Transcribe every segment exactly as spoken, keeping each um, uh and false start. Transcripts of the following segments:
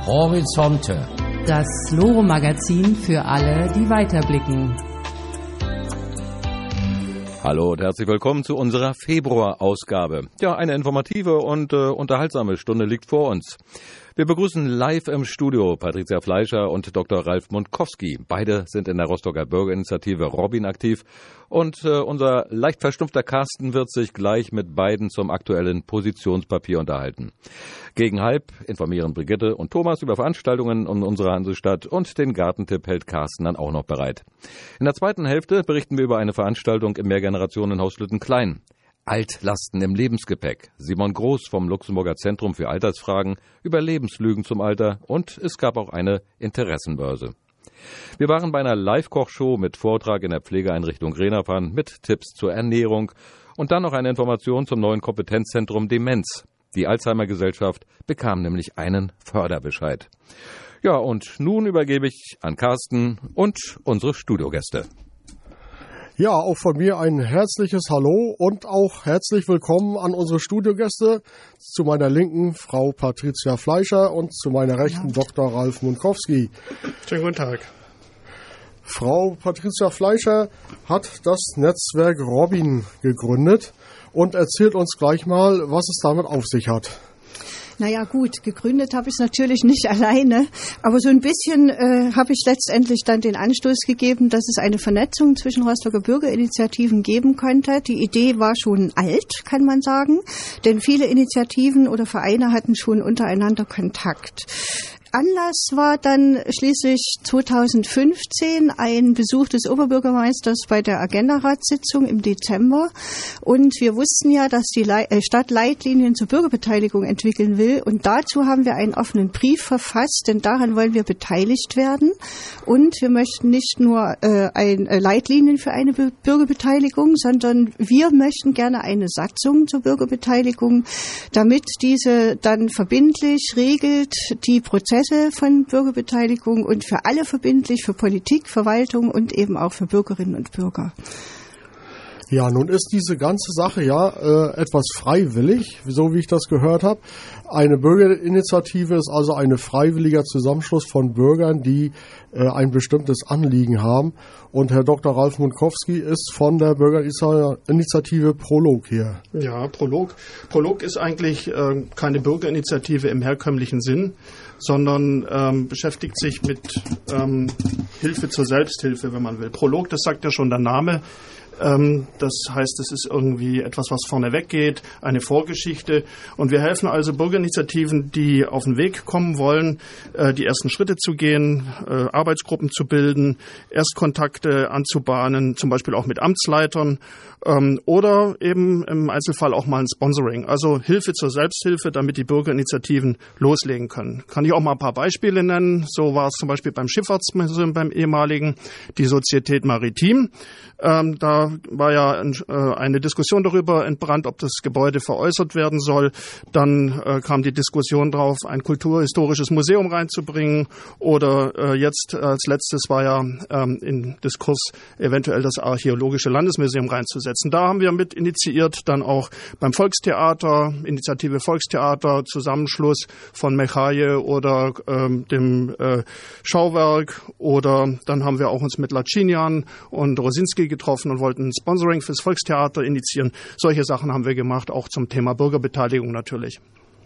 Horizonte. Das Loro-Magazin für alle, die weiterblicken. Hallo und herzlich willkommen zu unserer Februar-Ausgabe. Ja, eine informative und äh, unterhaltsame Stunde liegt vor uns. Wir begrüßen live im Studio Patricia Fleischer und Doktor Ralf Mundkowski. Beide sind in der Rostocker Bürgerinitiative Robin aktiv. Und äh, unser leicht verstumpfter Carsten wird sich gleich mit beiden zum aktuellen Positionspapier unterhalten. Gegen halb informieren Brigitte und Thomas über Veranstaltungen in unserer Hansestadt und den Gartentipp hält Carsten dann auch noch bereit. In der zweiten Hälfte berichten wir über eine Veranstaltung im Mehrgenerationenhaus Lüttenklein. Altlasten im Lebensgepäck. Simon Groß vom Luxemburger Zentrum für Altersfragen über Lebenslügen zum Alter und es gab auch eine Interessenbörse. Wir waren bei einer Live-Kochshow mit Vortrag in der Pflegeeinrichtung Renafan mit Tipps zur Ernährung und dann noch eine Information zum neuen Kompetenzzentrum Demenz. Die Alzheimer-Gesellschaft bekam nämlich einen Förderbescheid. Ja, und nun übergebe ich an Carsten und unsere Studiogäste. Ja, auch von mir ein herzliches Hallo und auch herzlich willkommen an unsere Studiogäste. Zu meiner Linken Frau Patricia Fleischer und zu meiner Rechten ja. Doktor Ralf Mundkowski. Schönen guten Tag. Frau Patricia Fleischer hat das Netzwerk Robin gegründet und erzählt uns gleich mal, was es damit auf sich hat. Naja gut, gegründet habe ich es natürlich nicht alleine, aber so ein bisschen äh, habe ich letztendlich dann den Anstoß gegeben, dass es eine Vernetzung zwischen Rostocker Bürgerinitiativen geben könnte. Die Idee war schon alt, kann man sagen, denn viele Initiativen oder Vereine hatten schon untereinander Kontakt. Anlass war dann schließlich zweitausendfünfzehn ein Besuch des Oberbürgermeisters bei der Agenda-Ratssitzung im Dezember. Und wir wussten ja, dass die Stadt Leitlinien zur Bürgerbeteiligung entwickeln will. Und dazu haben wir einen offenen Brief verfasst, denn daran wollen wir beteiligt werden. Und wir möchten nicht nur äh, ein, äh, Leitlinien für eine Be- Bürgerbeteiligung, sondern wir möchten gerne eine Satzung zur Bürgerbeteiligung, damit diese dann verbindlich regelt die Prozesse von Bürgerbeteiligung und für alle verbindlich, für Politik, Verwaltung und eben auch für Bürgerinnen und Bürger. Ja, nun ist diese ganze Sache ja äh, etwas freiwillig, so wie ich das gehört habe. Eine Bürgerinitiative ist also ein freiwilliger Zusammenschluss von Bürgern, die äh, ein bestimmtes Anliegen haben. Und Herr Doktor Ralf Mundkowski ist von der Bürgerinitiative Prolog hier. Ja, Prolog. Prolog ist eigentlich äh, keine Bürgerinitiative im herkömmlichen Sinn, sondern ähm, beschäftigt sich mit ähm, Hilfe zur Selbsthilfe, wenn man will. Prolog, das sagt ja schon der Name. Das heißt, es ist irgendwie etwas, was vorne weggeht, eine Vorgeschichte. Und wir helfen also Bürgerinitiativen, die auf den Weg kommen wollen, die ersten Schritte zu gehen, Arbeitsgruppen zu bilden, Erstkontakte anzubahnen, zum Beispiel auch mit Amtsleitern oder eben im Einzelfall auch mal ein Sponsoring. Also Hilfe zur Selbsthilfe, damit die Bürgerinitiativen loslegen können. Kann ich auch mal ein paar Beispiele nennen. So war es zum Beispiel beim Schifffahrtsmuseum, beim ehemaligen, die Société Maritime. Ähm, da war ja äh, eine Diskussion darüber entbrannt, ob das Gebäude veräußert werden soll. Dann äh, kam die Diskussion drauf, ein kulturhistorisches Museum reinzubringen. Oder äh, jetzt als letztes war ja ähm, in Diskurs eventuell das Archäologische Landesmuseum reinzusetzen. Da haben wir mit initiiert, dann auch beim Volkstheater, Initiative Volkstheater, Zusammenschluss von Mechaje oder ähm, dem äh, Schauwerk. Oder dann haben wir auch uns mit Lacinian und Rosinski getroffen und wollten ein Sponsoring fürs Volkstheater initiieren. Solche Sachen haben wir gemacht, auch zum Thema Bürgerbeteiligung natürlich.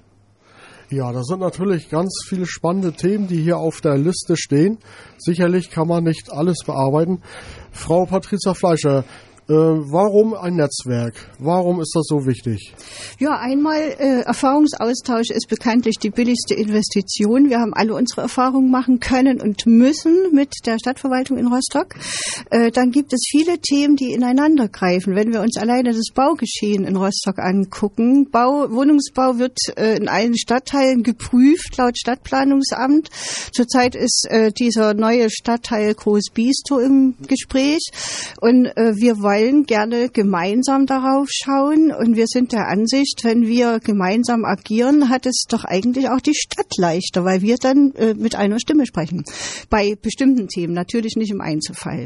Ja, das sind natürlich ganz viele spannende Themen, die hier auf der Liste stehen. Sicherlich kann man nicht alles bearbeiten. Frau Patricia Fleischer, Äh, warum ein Netzwerk? Warum ist das so wichtig? Ja, einmal äh, Erfahrungsaustausch ist bekanntlich die billigste Investition. Wir haben alle unsere Erfahrungen machen können und müssen mit der Stadtverwaltung in Rostock. Äh, dann gibt es viele Themen, die ineinander greifen. Wenn wir uns alleine das Baugeschehen in Rostock angucken, Bau, Wohnungsbau wird äh, in allen Stadtteilen geprüft laut Stadtplanungsamt. Zurzeit ist äh, dieser neue Stadtteil Groß-Biestow im Gespräch und äh, wir wollen wollen gerne gemeinsam darauf schauen und wir sind der Ansicht, wenn wir gemeinsam agieren, hat es doch eigentlich auch die Stadt leichter, weil wir dann äh, mit einer Stimme sprechen. Bei bestimmten Themen, natürlich nicht im Einzelfall.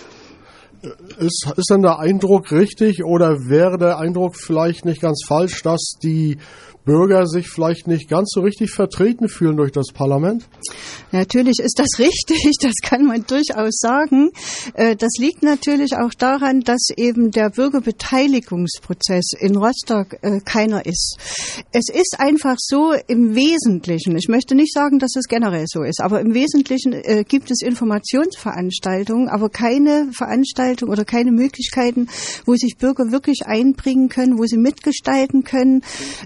Ist, ist denn der Eindruck richtig oder wäre der Eindruck vielleicht nicht ganz falsch, dass die Bürger sich vielleicht nicht ganz so richtig vertreten fühlen durch das Parlament? Natürlich ist das richtig, das kann man durchaus sagen. Das liegt natürlich auch daran, dass eben der Bürgerbeteiligungsprozess in Rostock keiner ist. Es ist einfach so im Wesentlichen, ich möchte nicht sagen, dass es generell so ist, aber im Wesentlichen gibt es Informationsveranstaltungen, aber keine Veranstaltung oder keine Möglichkeiten, wo sich Bürger wirklich einbringen können, wo sie mitgestalten können,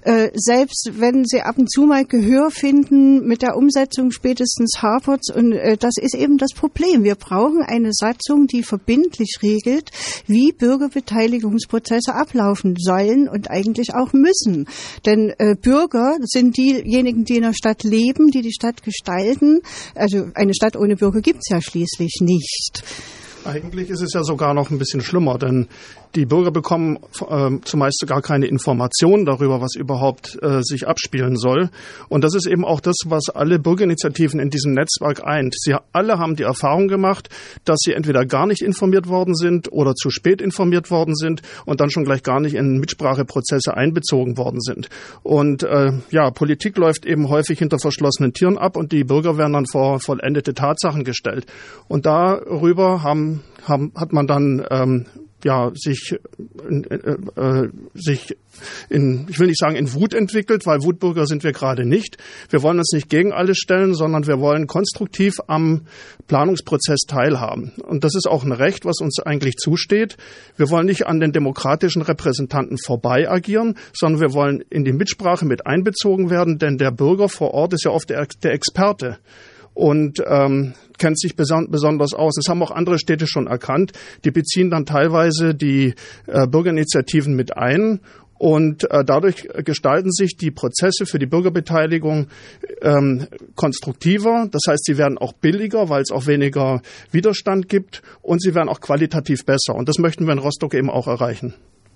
selbst wenn sie ab und zu mal Gehör finden, mit der Umsetzung spätestens hapert's. Und äh, das ist eben das Problem. Wir brauchen eine Satzung, die verbindlich regelt, wie Bürgerbeteiligungsprozesse ablaufen sollen und eigentlich auch müssen. Denn äh, Bürger sind diejenigen, die in der Stadt leben, die die Stadt gestalten. Also eine Stadt ohne Bürger gibt's ja schließlich nicht. Eigentlich ist es ja sogar noch ein bisschen schlimmer, denn die Bürger bekommen äh, zumeist gar keine Informationen darüber, was überhaupt äh, sich abspielen soll. Und das ist eben auch das, was alle Bürgerinitiativen in diesem Netzwerk eint. Sie alle haben die Erfahrung gemacht, dass sie entweder gar nicht informiert worden sind oder zu spät informiert worden sind und dann schon gleich gar nicht in Mitspracheprozesse einbezogen worden sind. Und äh, ja, Politik läuft eben häufig hinter verschlossenen Türen ab und die Bürger werden dann vor vollendete Tatsachen gestellt. Und darüber haben, haben, hat man dann ähm, ja, sich, äh, äh, sich in, ich will nicht sagen in Wut entwickelt, weil Wutbürger sind wir gerade nicht. Wir wollen uns nicht gegen alles stellen, sondern wir wollen konstruktiv am Planungsprozess teilhaben. Und das ist auch ein Recht, was uns eigentlich zusteht. Wir wollen nicht an den demokratischen Repräsentanten vorbei agieren, sondern wir wollen in die Mitsprache mit einbezogen werden, denn der Bürger vor Ort ist ja oft der, der Experte. Und ähm, kennt sich beson- besonders aus. Das haben auch andere Städte schon erkannt. Die beziehen dann teilweise die äh, Bürgerinitiativen mit ein. Und äh, dadurch gestalten sich die Prozesse für die Bürgerbeteiligung ähm, konstruktiver. Das heißt, sie werden auch billiger, weil es auch weniger Widerstand gibt. Und sie werden auch qualitativ besser. Und das möchten wir in Rostock eben auch erreichen.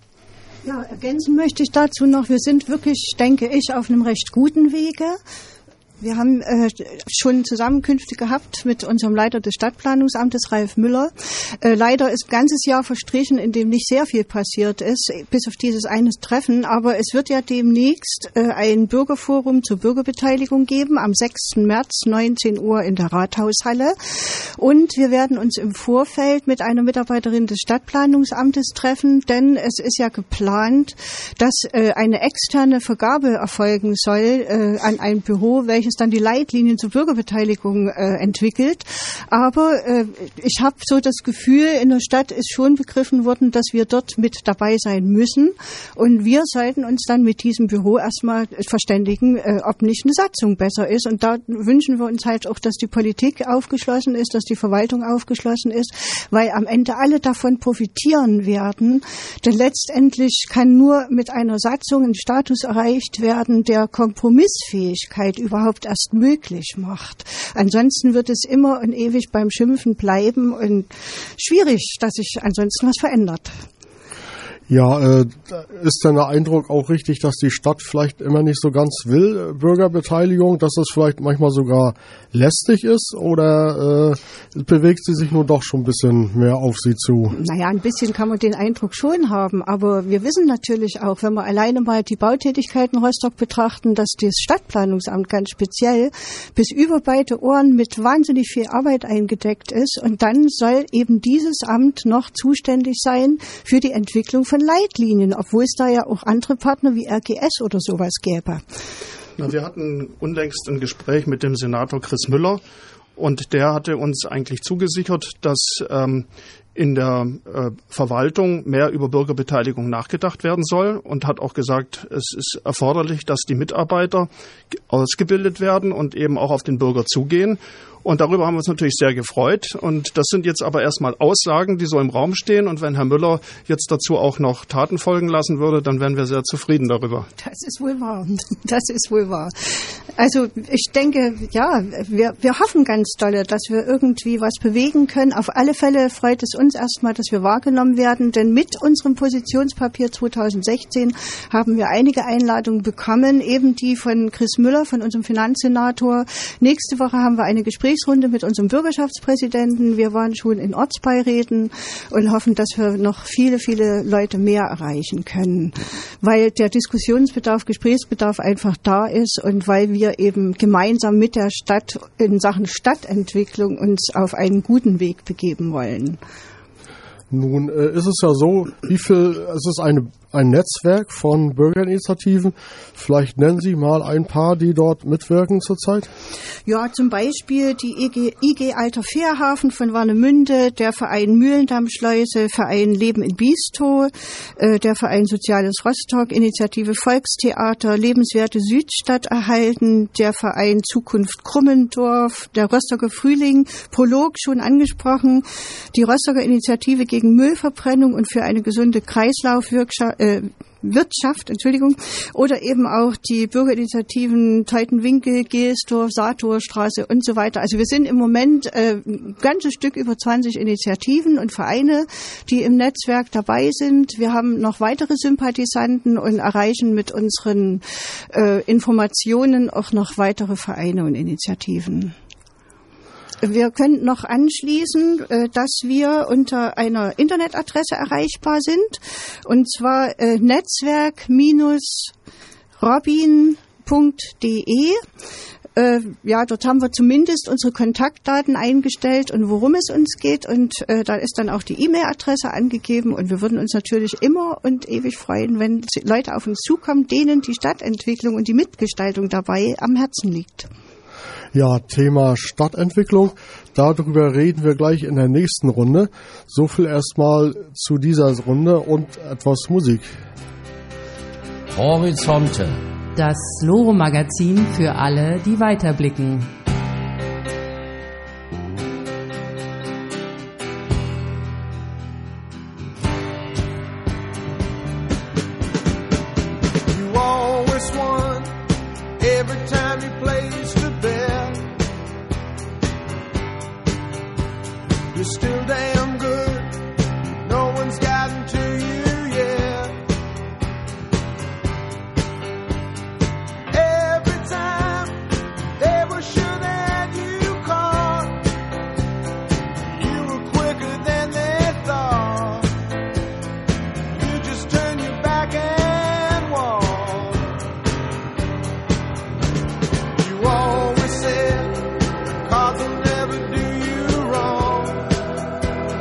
Ja, ergänzen möchte ich dazu noch, wir sind wirklich, denke ich, auf einem recht guten Wege. Wir haben äh, schon Zusammenkünfte gehabt mit unserem Leiter des Stadtplanungsamtes, Ralf Müller. Äh, leider ist ein ganzes Jahr verstrichen, in dem nicht sehr viel passiert ist, bis auf dieses eine Treffen. Aber es wird ja demnächst äh, ein Bürgerforum zur Bürgerbeteiligung geben, am sechsten März, neunzehn Uhr in der Rathaushalle. Und wir werden uns im Vorfeld mit einer Mitarbeiterin des Stadtplanungsamtes treffen, denn es ist ja geplant, dass äh, eine externe Vergabe erfolgen soll äh, an ein Büro, welches dann die Leitlinien zur Bürgerbeteiligung äh, entwickelt. Aber äh, ich habe so das Gefühl, in der Stadt ist schon begriffen worden, dass wir dort mit dabei sein müssen. Und wir sollten uns dann mit diesem Büro erstmal verständigen, äh, ob nicht eine Satzung besser ist. Und da wünschen wir uns halt auch, dass die Politik aufgeschlossen ist, dass die Verwaltung aufgeschlossen ist, weil am Ende alle davon profitieren werden. Denn letztendlich kann nur mit einer Satzung ein Status erreicht werden, der Kompromissfähigkeit überhaupt erst möglich macht. Ansonsten wird es immer und ewig beim Schimpfen bleiben und schwierig, dass sich ansonsten was verändert. Ja, äh, ist denn der Eindruck auch richtig, dass die Stadt vielleicht immer nicht so ganz will, äh, Bürgerbeteiligung, dass das vielleicht manchmal sogar lästig ist, oder äh, bewegt sie sich nur doch schon ein bisschen mehr auf sie zu? Naja, ein bisschen kann man den Eindruck schon haben, aber wir wissen natürlich auch, wenn wir alleine mal die Bautätigkeiten Rostock betrachten, dass das Stadtplanungsamt ganz speziell bis über beide Ohren mit wahnsinnig viel Arbeit eingedeckt ist, und dann soll eben dieses Amt noch zuständig sein für die Entwicklung von Leitlinien, obwohl es da ja auch andere Partner wie R G S oder sowas gäbe. Na, wir hatten unlängst ein Gespräch mit dem Senator Chris Müller, und der hatte uns eigentlich zugesichert, dass ähm, in der äh, Verwaltung mehr über Bürgerbeteiligung nachgedacht werden soll, und hat auch gesagt, es ist erforderlich, dass die Mitarbeiter ausgebildet werden und eben auch auf den Bürger zugehen. Und darüber haben wir uns natürlich sehr gefreut. Und das sind jetzt aber erstmal Aussagen, die so im Raum stehen. Und wenn Herr Müller jetzt dazu auch noch Taten folgen lassen würde, dann wären wir sehr zufrieden darüber. Das ist wohl wahr. Das ist wohl wahr. Also ich denke, ja, wir, wir hoffen ganz doll, dass wir irgendwie was bewegen können. Auf alle Fälle freut es uns uns erstmal, dass wir wahrgenommen werden, denn mit unserem Positionspapier zweitausendsechzehn haben wir einige Einladungen bekommen, eben die von Chris Müller, von unserem Finanzsenator. Nächste Woche haben wir eine Gesprächsrunde mit unserem Bürgerschaftspräsidenten. Wir waren schon in Ortsbeiräten und hoffen, dass wir noch viele, viele Leute mehr erreichen können, weil der Diskussionsbedarf, Gesprächsbedarf einfach da ist und weil wir eben gemeinsam mit der Stadt in Sachen Stadtentwicklung uns auf einen guten Weg begeben wollen. Nun äh, ist es ja so, wie viel, es ist eine, ein Netzwerk von Bürgerinitiativen. Vielleicht nennen Sie mal ein paar, die dort mitwirken zurzeit. Ja, zum Beispiel die I G, I G Alter Fährhafen von Warnemünde, der Verein Mühlendammschleuse, Verein Leben in Biestow, äh, der Verein Soziales Rostock, Initiative Volkstheater, Lebenswerte Südstadt erhalten, der Verein Zukunft Krummendorf, der Rostocker Frühling, Prolog schon angesprochen, die Rostocker Initiative gegen Müllverbrennung und für eine gesunde Kreislaufwirtschaft, äh, Wirtschaft, Entschuldigung, oder eben auch die Bürgerinitiativen Teutenwinkel, Gelsdorf, Satorstraße und so weiter. Also wir sind im Moment äh, ein ganzes Stück über zwanzig Initiativen und Vereine, die im Netzwerk dabei sind. Wir haben noch weitere Sympathisanten und erreichen mit unseren äh, Informationen auch noch weitere Vereine und Initiativen. Wir können noch anschließen, dass wir unter einer Internetadresse erreichbar sind, und zwar netzwerk robin punkt de. Ja, dort haben wir zumindest unsere Kontaktdaten eingestellt und worum es uns geht, und da ist dann auch die E-Mail-Adresse angegeben, und wir würden uns natürlich immer und ewig freuen, wenn Leute auf uns zukommen, denen die Stadtentwicklung und die Mitgestaltung dabei am Herzen liegt. Ja, Thema Stadtentwicklung, darüber reden wir gleich in der nächsten Runde. So viel erstmal zu dieser Runde und etwas Musik. Horizonte. Das Loro-Magazin für alle, die weiterblicken. You always won every time you placed a bet. You're still damn good. No one's gotten to you yet. Every time they were sure that you caught, you were quicker than they thought. You just turned your back and walked. You always said cards will never do you wrong.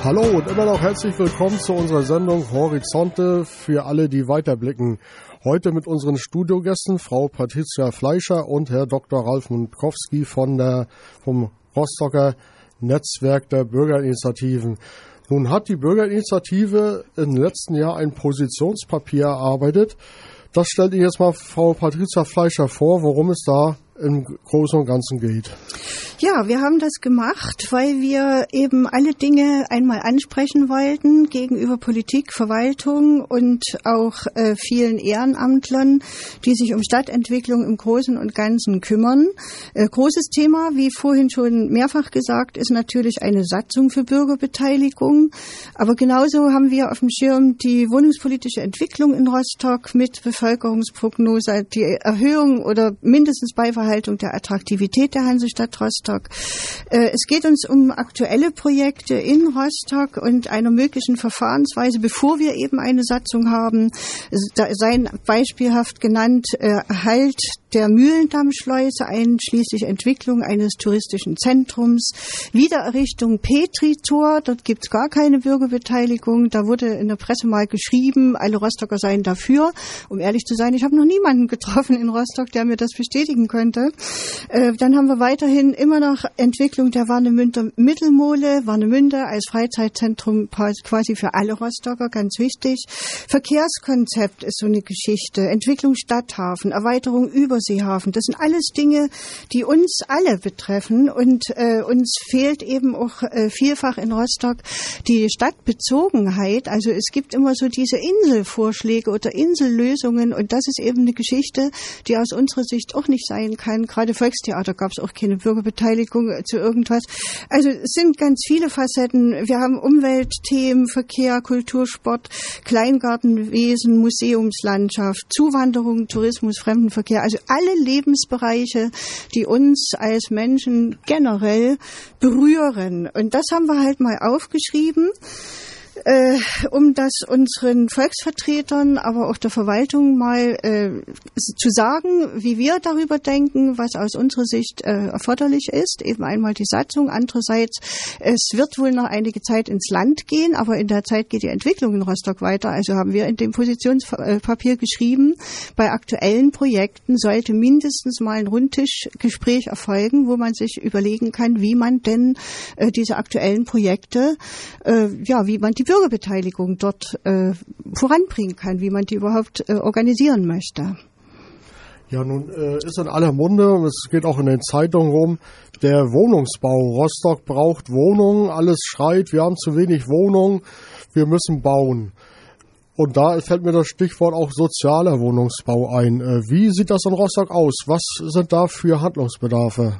Hallo und immer noch herzlich willkommen zu unserer Sendung Horizonte für alle, die weiterblicken. Heute mit unseren Studiogästen Frau Patricia Fleischer und Herr Doktor Ralf Mundkowski von der, vom Rostocker Netzwerk der Bürgerinitiativen. Nun hat die Bürgerinitiative im letzten Jahr ein Positionspapier erarbeitet. Das stellt Ihnen jetzt mal Frau Patricia Fleischer vor, worum es da im Großen und Ganzen geht. Ja, wir haben das gemacht, weil wir eben alle Dinge einmal ansprechen wollten gegenüber Politik, Verwaltung und auch äh, vielen Ehrenamtlern, die sich um Stadtentwicklung im Großen und Ganzen kümmern. Äh, großes Thema, wie vorhin schon mehrfach gesagt, ist natürlich eine Satzung für Bürgerbeteiligung. Aber genauso haben wir auf dem Schirm die wohnungspolitische Entwicklung in Rostock mit Bevölkerungsprognose, die Erhöhung oder mindestens Beibehaltung der Attraktivität der Hansestadt Rostock. Es geht uns um aktuelle Projekte in Rostock und einer möglichen Verfahrensweise, bevor wir eben eine Satzung haben. Da seien beispielhaft genannt Erhalt der Mühlendammschleuse, einschließlich Entwicklung eines touristischen Zentrums, Wiedererrichtung Petri-Tor, dort gibt es gar keine Bürgerbeteiligung. Da wurde in der Presse mal geschrieben, alle Rostocker seien dafür. Um ehrlich zu sein, ich habe noch niemanden getroffen in Rostock, der mir das bestätigen könnte. Äh, dann haben wir weiterhin immer noch Entwicklung der Warnemünder Mittelmole, Warnemünde als Freizeitzentrum quasi für alle Rostocker, ganz wichtig. Verkehrskonzept ist so eine Geschichte, Entwicklung Stadthafen, Erweiterung Überseehafen, das sind alles Dinge, die uns alle betreffen und äh, uns fehlt eben auch äh, vielfach in Rostock die Stadtbezogenheit, also es gibt immer so diese Inselvorschläge oder Insellösungen und das ist eben eine Geschichte, die aus unserer Sicht auch nicht sein kann. Gerade Volkstheater gab es auch keine Bürgerbeteiligung zu irgendwas. Also es sind ganz viele Facetten. Wir haben Umweltthemen, Verkehr, Kultursport, Kleingartenwesen, Museumslandschaft, Zuwanderung, Tourismus, Fremdenverkehr. Also alle Lebensbereiche, die uns als Menschen generell berühren. Und das haben wir halt mal aufgeschrieben. Äh, um das unseren Volksvertretern, aber auch der Verwaltung mal äh, zu sagen, wie wir darüber denken, was aus unserer Sicht äh, erforderlich ist. Eben einmal die Satzung, andererseits, es wird wohl noch einige Zeit ins Land gehen, aber in der Zeit geht die Entwicklung in Rostock weiter. Also haben wir in dem Positionspapier geschrieben, bei aktuellen Projekten sollte mindestens mal ein Rundtischgespräch erfolgen, wo man sich überlegen kann, wie man denn äh, diese aktuellen Projekte, äh, ja, wie man die Bürgerbeteiligung dort äh, voranbringen kann, wie man die überhaupt äh, organisieren möchte. Ja, nun äh, ist in aller Munde, und es geht auch in den Zeitungen rum, der Wohnungsbau. Rostock braucht Wohnungen, alles schreit, wir haben zu wenig Wohnungen, wir müssen bauen. Und da fällt mir das Stichwort auch sozialer Wohnungsbau ein. Äh, wie sieht das in Rostock aus? Was sind da für Handlungsbedarfe?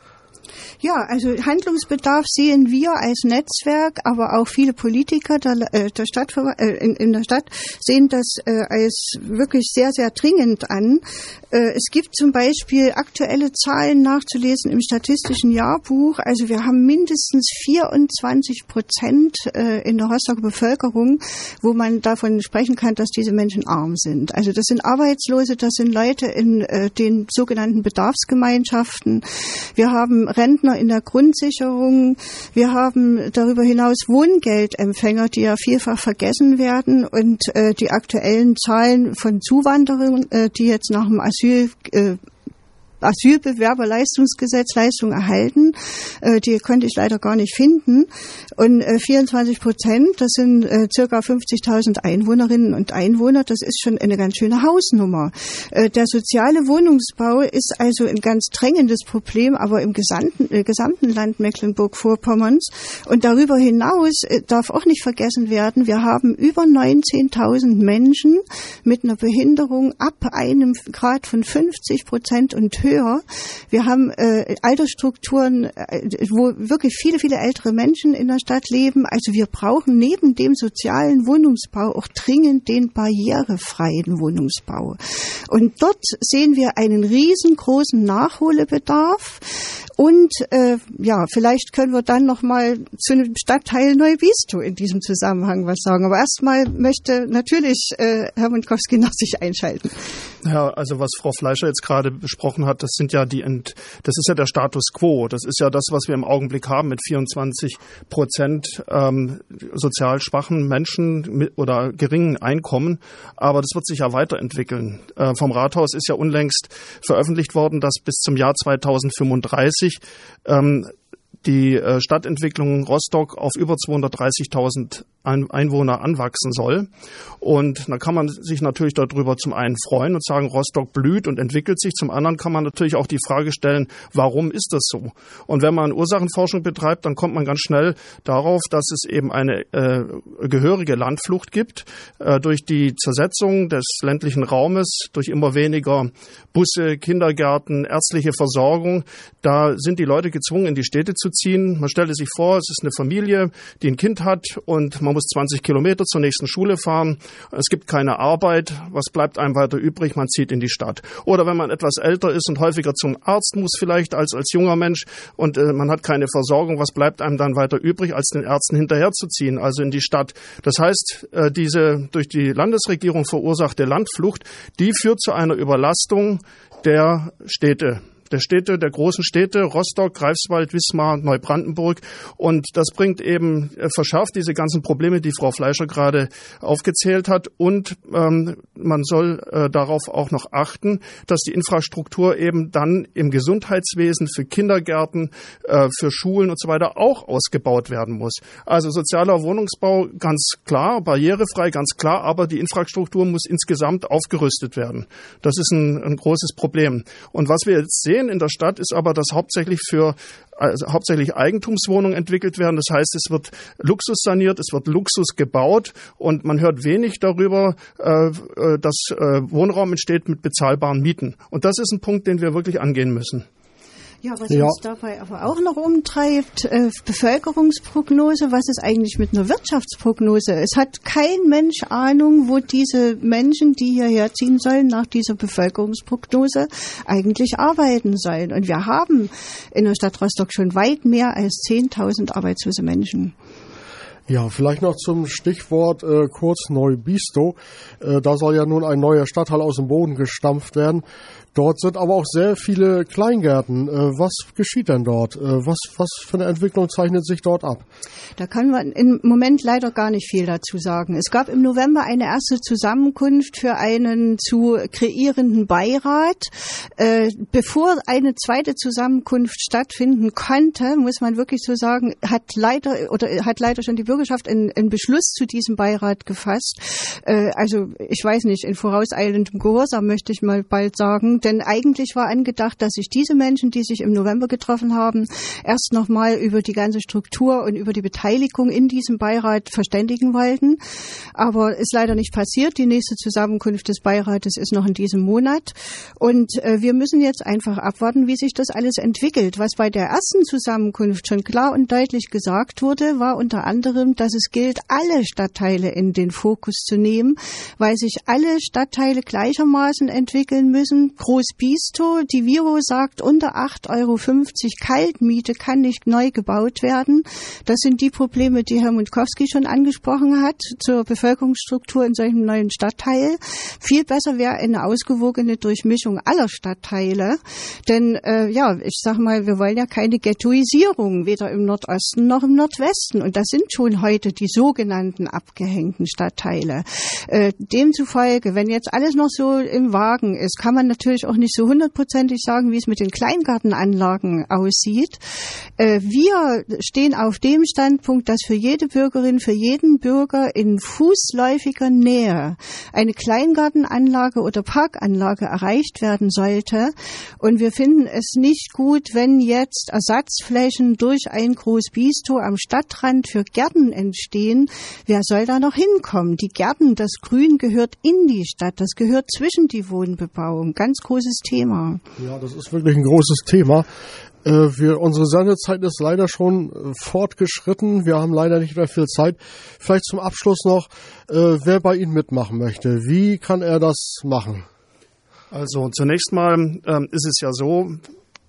Ja, also Handlungsbedarf sehen wir als Netzwerk, aber auch viele Politiker der, äh, der Stadt, äh, in, in der Stadt sehen das äh, als wirklich sehr, sehr dringend an. Äh, es gibt zum Beispiel aktuelle Zahlen nachzulesen im statistischen Jahrbuch. Also wir haben mindestens vierundzwanzig Prozent äh, in der Rostocker Bevölkerung, wo man davon sprechen kann, dass diese Menschen arm sind. Also das sind Arbeitslose, das sind Leute in äh, den sogenannten Bedarfsgemeinschaften. Wir haben Rentner in der Grundsicherung. Wir haben darüber hinaus Wohngeldempfänger, die ja vielfach vergessen werden. Und äh, die aktuellen Zahlen von Zuwanderern, äh, die jetzt nach dem Asyl äh, Asylbewerberleistungsgesetz Leistung erhalten. Äh, die konnte ich leider gar nicht finden. Und äh, vierundzwanzig Prozent, das sind äh, circa fünfzigtausend Einwohnerinnen und Einwohner, das ist schon eine ganz schöne Hausnummer. Äh, der soziale Wohnungsbau ist also ein ganz drängendes Problem, aber im gesamten, äh, gesamten Land Mecklenburg-Vorpommerns. Und darüber hinaus äh, darf auch nicht vergessen werden, wir haben über neunzehntausend Menschen mit einer Behinderung ab einem Grad von fünfzig Prozent und höher. Wir haben äh, Altersstrukturen, äh, wo wirklich viele, viele ältere Menschen in der Stadt leben. Also wir brauchen neben dem sozialen Wohnungsbau auch dringend den barrierefreien Wohnungsbau. Und dort sehen wir einen riesengroßen Nachholbedarf. Und äh, ja, vielleicht können wir dann noch mal zu einem Stadtteil Neubistow in diesem Zusammenhang was sagen. Aber erstmal möchte natürlich äh, Herr Mundkowski noch sich einschalten. Ja, also was Frau Fleischer jetzt gerade besprochen hat, das sind ja die, Ent, das ist ja der Status quo. Das ist ja das, was wir im Augenblick haben mit vierundzwanzig Prozent ähm, sozial schwachen Menschen mit, oder geringen Einkommen. Aber das wird sich ja weiterentwickeln. Äh, vom Rathaus ist ja unlängst veröffentlicht worden, dass bis zum Jahr zweitausendfünfunddreißig ähm, die äh, Stadtentwicklung Rostock auf über zweihundertdreißigtausend Einwohner anwachsen soll. Und da kann man sich natürlich darüber zum einen freuen und sagen, Rostock blüht und entwickelt sich. Zum anderen kann man natürlich auch die Frage stellen, warum ist das so? Und wenn man Ursachenforschung betreibt, dann kommt man ganz schnell darauf, dass es eben eine äh, gehörige Landflucht gibt äh, durch die Zersetzung des ländlichen Raumes, durch immer weniger Busse, Kindergärten, ärztliche Versorgung. Da sind die Leute gezwungen, in die Städte zu ziehen. Man stellt sich vor, es ist eine Familie, die ein Kind hat und man muss zwanzig Kilometer zur nächsten Schule fahren. Es gibt keine Arbeit. Was bleibt einem weiter übrig? Man zieht in die Stadt. Oder wenn man etwas älter ist und häufiger zum Arzt muss vielleicht als als junger Mensch und äh, man hat keine Versorgung, was bleibt einem dann weiter übrig, als den Ärzten hinterherzuziehen, also in die Stadt? Das heißt, äh, diese durch die Landesregierung verursachte Landflucht, die führt zu einer Überlastung der Städte. Der Städte, der großen Städte, Rostock, Greifswald, Wismar, Neubrandenburg. Und das bringt eben, verschärft diese ganzen Probleme, die Frau Fleischer gerade aufgezählt hat. Und ähm, man soll äh, darauf auch noch achten, dass die Infrastruktur eben dann im Gesundheitswesen, für Kindergärten, äh, für Schulen und so weiter auch ausgebaut werden muss. Also sozialer Wohnungsbau ganz klar, barrierefrei ganz klar, aber die Infrastruktur muss insgesamt aufgerüstet werden. Das ist ein, ein großes Problem. Und was wir jetzt sehen in der Stadt ist aber, dass hauptsächlich für also hauptsächlich Eigentumswohnungen entwickelt werden. Das heißt, es wird Luxus saniert, es wird Luxus gebaut und man hört wenig darüber, äh, dass äh, Wohnraum entsteht mit bezahlbaren Mieten. Und das ist ein Punkt, den wir wirklich angehen müssen. Ja, was Ja. uns dabei aber auch noch umtreibt, äh, Bevölkerungsprognose, was ist eigentlich mit einer Wirtschaftsprognose? Es hat kein Mensch Ahnung, wo diese Menschen, die hierher ziehen sollen, nach dieser Bevölkerungsprognose eigentlich arbeiten sollen. Und wir haben in der Stadt Rostock schon weit mehr als zehntausend arbeitslose Menschen. Ja, vielleicht noch zum Stichwort äh, kurz Neu-Biestow. Äh, da soll ja nun ein neuer Stadtteil aus dem Boden gestampft werden. Dort sind aber auch sehr viele Kleingärten. Äh, was geschieht denn dort? Äh, was, was für eine Entwicklung zeichnet sich dort ab? Da kann man im Moment leider gar nicht viel dazu sagen. Es gab im November eine erste Zusammenkunft für einen zu kreierenden Beirat. Äh, bevor eine zweite Zusammenkunft stattfinden konnte, muss man wirklich so sagen, hat leider oder hat leider schon die Bürgerschaft einen, einen Beschluss zu diesem Beirat gefasst. Äh, also ich weiß nicht, in vorauseilendem Gehorsam möchte ich mal bald sagen. Denn eigentlich war angedacht, dass sich diese Menschen, die sich im November getroffen haben, erst nochmal über die ganze Struktur und über die Beteiligung in diesem Beirat verständigen wollten. Aber ist leider nicht passiert. Die nächste Zusammenkunft des Beirates ist noch in diesem Monat. Und äh, wir müssen jetzt einfach abwarten, wie sich das alles entwickelt. Was bei der ersten Zusammenkunft schon klar und deutlich gesagt wurde, war unter anderem, dass es gilt, alle Stadtteile in den Fokus zu nehmen, weil sich alle Stadtteile gleichermaßen entwickeln müssen. Groß-Biestow, die Viro sagt, unter acht Euro fünfzig Kaltmiete kann nicht neu gebaut werden. Das sind die Probleme, die Herr Muntkowski schon angesprochen hat, zur Bevölkerungsstruktur in solchem neuen Stadtteil. Viel besser wäre eine ausgewogene Durchmischung aller Stadtteile. Denn, äh, ja, ich sag mal, wir wollen ja keine Ghettoisierung, weder im Nordosten noch im Nordwesten. Und das sind schon heute die sogenannten abgehängten Stadtteile. Äh, demzufolge, wenn jetzt alles noch so im Wagen ist, kann man natürlich auch nicht so hundertprozentig sagen, wie es mit den Kleingartenanlagen aussieht. Äh, wir stehen auf dem Standpunkt, dass für jede Bürgerin, für jeden Bürger in fußläufiger Nähe eine Kleingartenanlage oder Parkanlage erreicht werden sollte. Und wir finden es nicht gut, wenn jetzt Ersatzflächen durch ein Groß-Biestow am Stadtrand für Gärten entstehen. Wer soll da noch hinkommen? Die Gärten, das Grün gehört in die Stadt, das gehört zwischen die Wohnbebauung. Ganz großes Thema. Ja, das ist wirklich ein großes Thema. Äh, wir, unsere Sendezeit ist leider schon äh, fortgeschritten. Wir haben leider nicht mehr viel Zeit. Vielleicht zum Abschluss noch, äh, wer bei Ihnen mitmachen möchte. Wie kann er das machen? Also zunächst mal ähm, ist es ja so,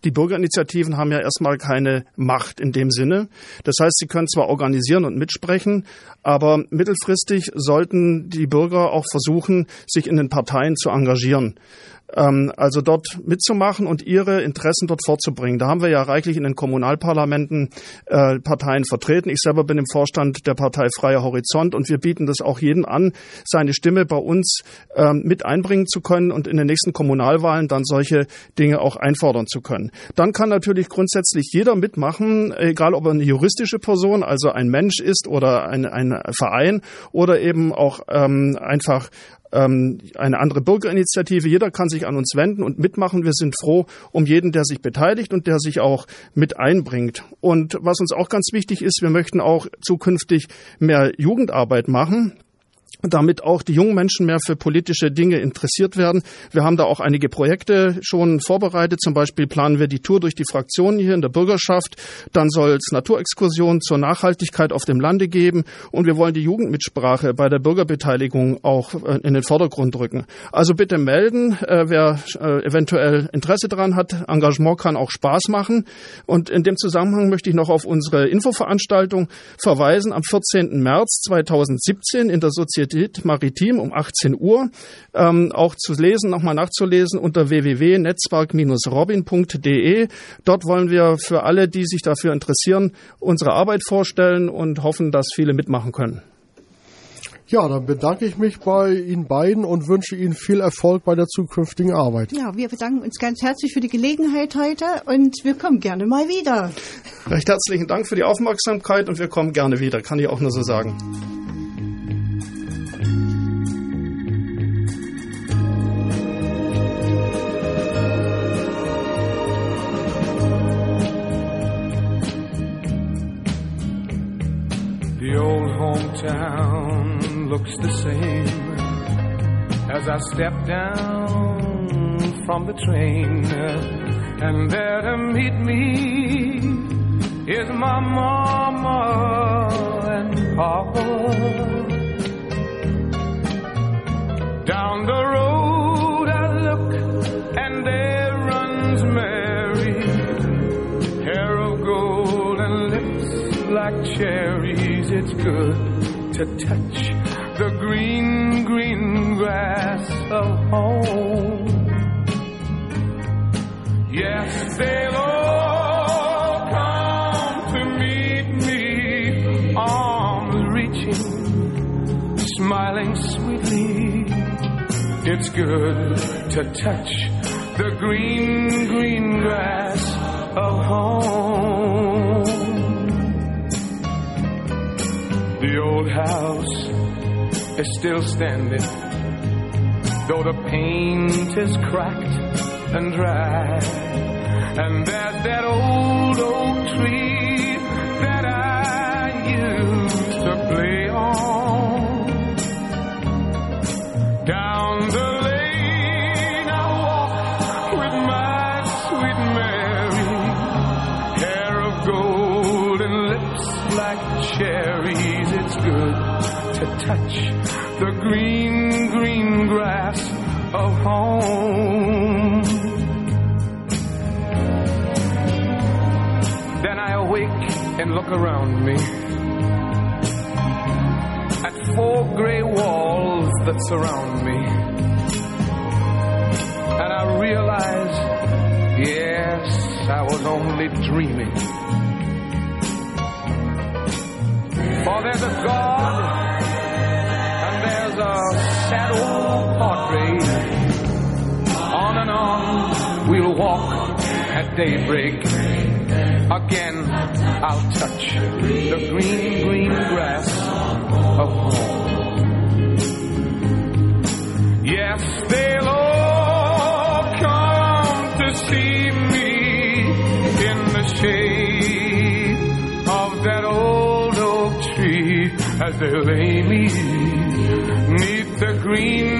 die Bürgerinitiativen haben ja erstmal keine Macht in dem Sinne. Das heißt, sie können zwar organisieren und mitsprechen, aber mittelfristig sollten die Bürger auch versuchen, sich in den Parteien zu engagieren. Also dort mitzumachen und ihre Interessen dort vorzubringen. Da haben wir ja reichlich in den Kommunalparlamenten äh, Parteien vertreten. Ich selber bin im Vorstand der Partei Freier Horizont und wir bieten das auch jedem an, seine Stimme bei uns äh, mit einbringen zu können und in den nächsten Kommunalwahlen dann solche Dinge auch einfordern zu können. Dann kann natürlich grundsätzlich jeder mitmachen, egal ob er eine juristische Person, also ein Mensch ist oder ein, ein Verein oder eben auch ähm, einfach eine andere Bürgerinitiative. Jeder kann sich an uns wenden und mitmachen. Wir sind froh um jeden, der sich beteiligt und der sich auch mit einbringt. Und was uns auch ganz wichtig ist, wir möchten auch zukünftig mehr Jugendarbeit machen, damit auch die jungen Menschen mehr für politische Dinge interessiert werden. Wir haben da auch einige Projekte schon vorbereitet. Zum Beispiel planen wir die Tour durch die Fraktionen hier in der Bürgerschaft. Dann soll es Naturexkursionen zur Nachhaltigkeit auf dem Lande geben. Und wir wollen die Jugendmitsprache bei der Bürgerbeteiligung auch in den Vordergrund rücken. Also bitte melden, wer eventuell Interesse daran hat. Engagement kann auch Spaß machen. Und in dem Zusammenhang möchte ich noch auf unsere Infoveranstaltung verweisen. Am vierzehnten März zweitausendsiebzehn in der Sozietät Maritim um achtzehn Uhr, ähm, auch zu lesen, nochmal nachzulesen unter w w w punkt netzwerk Bindestrich robin punkt d e. Dort wollen wir für alle, die sich dafür interessieren, unsere Arbeit vorstellen und hoffen, dass viele mitmachen können. Ja, dann bedanke ich mich bei Ihnen beiden und wünsche Ihnen viel Erfolg bei der zukünftigen Arbeit. Ja, wir bedanken uns ganz herzlich für die Gelegenheit heute und wir kommen gerne mal wieder. Recht herzlichen Dank für die Aufmerksamkeit und wir kommen gerne wieder, kann ich auch nur so sagen. The old hometown looks the same as I step down from the train, and there to meet me is my mama and papa. Down the road I look and there runs Mary, hair of gold and lips like cherries. It's good to touch the green, green grass of home. Yes, they'll all come to meet me, arms reaching, smiling sweetly. It's good to touch the green, green grass of home. The old house is still standing, though the paint is cracked and dry. And there's that old oak tree that I used to play on. Down the lane I walk with my sweet Mary, hair of gold and lips like cherries. It's good to touch the green, green grass of home. Then I awake and look around me at four gray walls that surround me, and I realize, yes, I was only dreaming. For there's a God, and there's a sad old portrait. On and on we'll walk at daybreak. Again I'll touch the green, green grass of home. Yes, they'll all come to see me in the shade of that old tree as they lay me 'neath the green,